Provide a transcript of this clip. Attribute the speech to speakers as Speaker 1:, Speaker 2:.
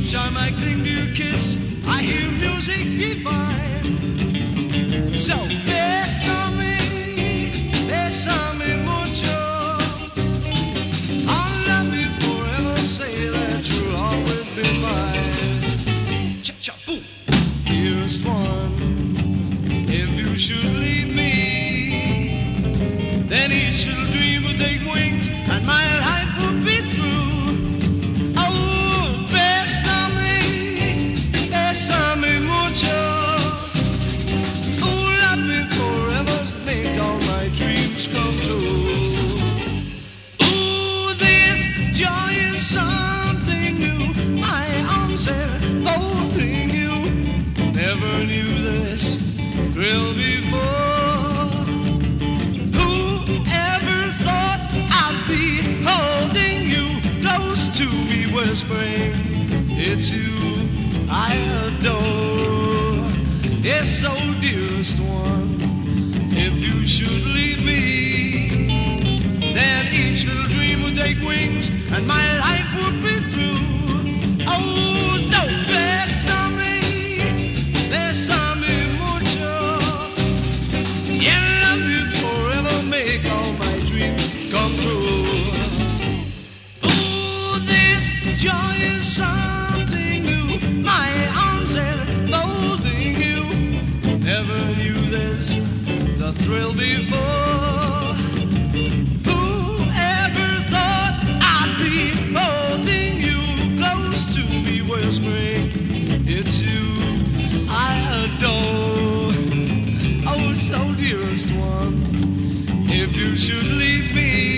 Speaker 1: Each time I cling to your kiss, I hear music divine. So bésame mucho. I'll love you forever, say that you'll always be mine. Cha-cha-boom. Dearest one, if you should leave me, then each little dream would take wings and my life would be through. Come true. Ooh, this joy is something new. My arms enfolding you. Never knew this thrill before. Who ever thought I'd be holding you close to me, whispering it's you I adore. Yes, so dearest one, if you should leave me, then each little dream would take wings and my life would be through. Oh, so bésame mucho. Yeah, love you forever, make all my dreams come true. Oh, this joy is something new. My arms enfolding you. Never knew this the thrill before. Whoever thought I'd be holding you close to me, whispering it's you I adore. Oh, so dearest one, if you should leave me,